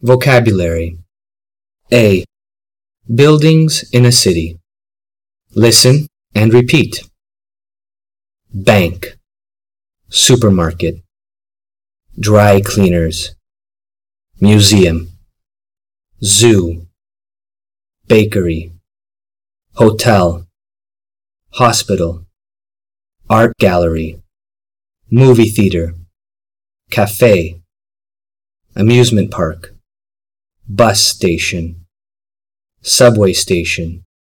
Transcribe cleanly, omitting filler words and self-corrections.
Vocabulary. A. Buildings in a city. Listen and repeat. Bank, supermarket, dry cleaners, museum, zoo, bakery, hotel, hospital, art gallery, movie theater, cafe, amusement park, bus station, subway station,